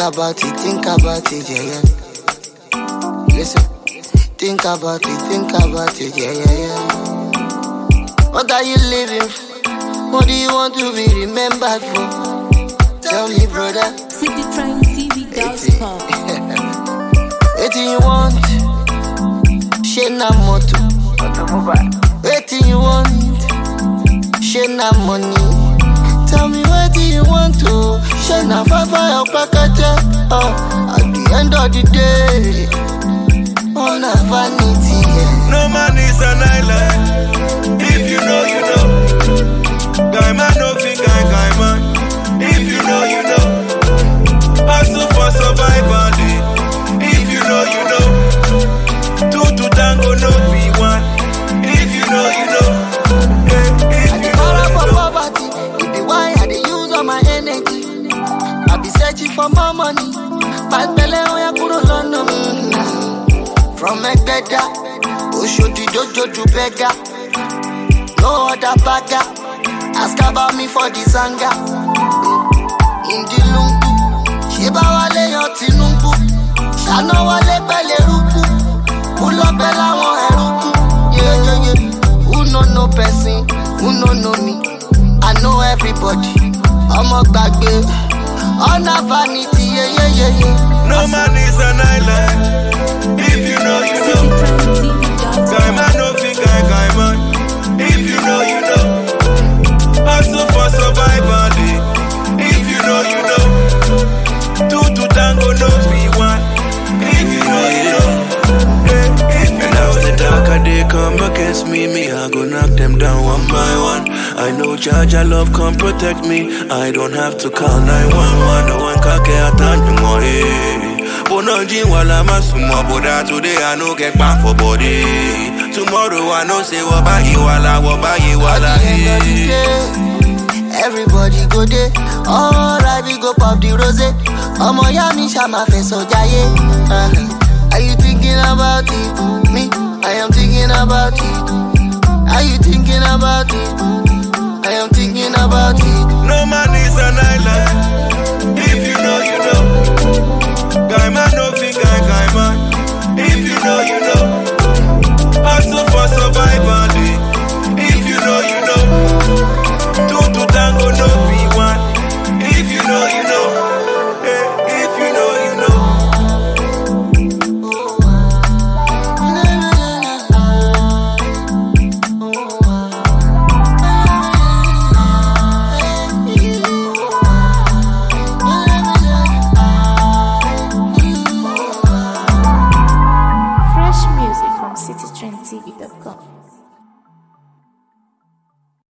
about it, yeah, yeah. Listen, think about it, yeah, yeah, yeah. What are you living for? What do you want to be remembered for? Tell me, brother. CityTrineTV.com. Anything you want, Shena moto. Anything you want, Shena money. Tell me what do you want to Shena Fafa or Pakata. At the end of the day, on a vanity. Yeah. No man is an island. If you know, you know. Guy man, no think guy man. If you know, you know. Hustle for survival. If you know, you know. Two to tango, no be one. If you know, you know. If you know, for poverty, it be why I dey use all my energy. I be searching for more money. Bad belle oya kuro London. From Ekpeda, Oshodi Dojo to Bega. No other bagger. Ask about me for the Zanga. In the Lungu, Shiba wale yo Tinumbu. Shano wale pele ruku. Pulo bella won eruku. Yeah, yeah, yeah. Who no person, who know me. I know everybody. I'm a bagbe. On a vanity, yeah, yeah, yeah, yeah. no man is an island. If you know, you know. Guy man, no think guy man. If you know, you know. Hustle for survival. If you know, you know. Two to tango, no be one. If you know, you know. If you know, the darker they come against me, I go knock them down one by one. I know Jaja love come protect me. I don't have to call 911. No one can get on more. Bonoji wala masuma boda today I no get back for body. Tomorrow I know say wabayi wala. Everybody go there. Alright, we go pop the rose. Omo ya mi shama fe so jaye. Are you thinking about it? Me, I am thinking about it. Are you thinking about it? I am thinking about it. no man